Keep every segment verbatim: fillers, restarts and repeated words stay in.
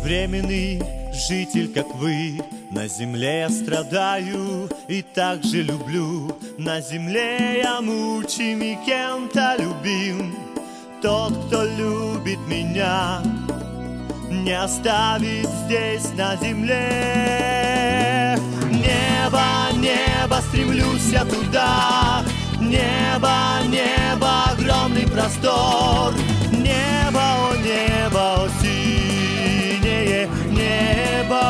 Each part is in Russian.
безвременный житель, как вы. На земле я страдаю и так же люблю. На земле я мучим и кем-то любим. Тот, кто любит меня, не оставит здесь на земле. Небо, небо, стремлюсь я туда. Небо, небо, огромный простор. Небо, о небо, о синее небо.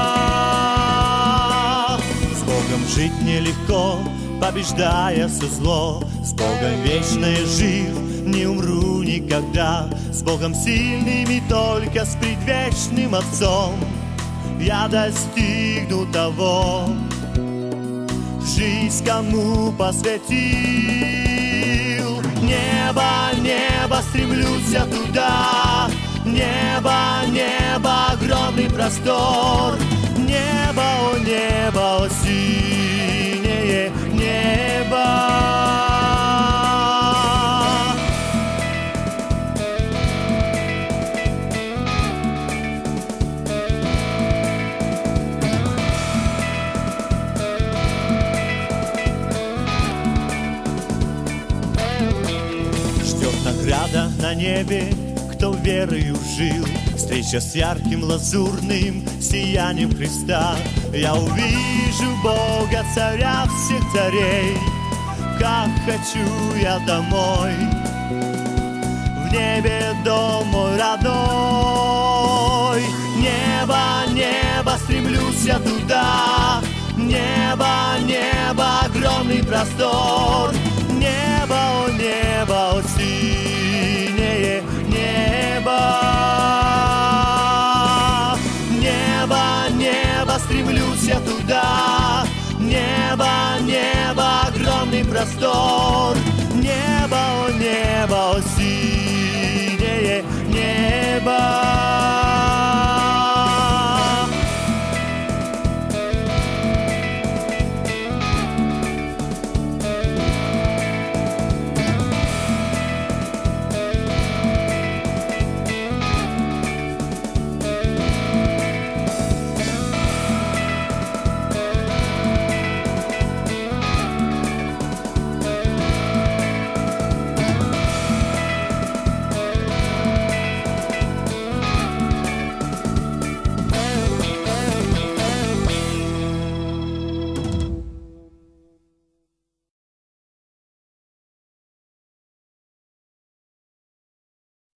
С Богом жить нелегко, побеждая все зло. С Богом вечно я жив, не умру никогда. С Богом сильным и только с предвечным Отцом я достигну того, жизнь кому посвятил. Небо, небо, стремлюсь я туда. Небо, небо, огромный простор. Небо, о небо, о синее небо. Награда на небе, кто верою жил. Встреча с ярким лазурным сиянием Христа. Я увижу Бога, царя всех царей. Как хочу я домой, в небе дом мой родной. Небо, небо, стремлюсь я туда. Небо, небо, огромный простор. Небо, о небо, о синее небо. Небо, небо, стремлюсь я туда. Небо, небо, огромный простор. Небо, о небо, о синее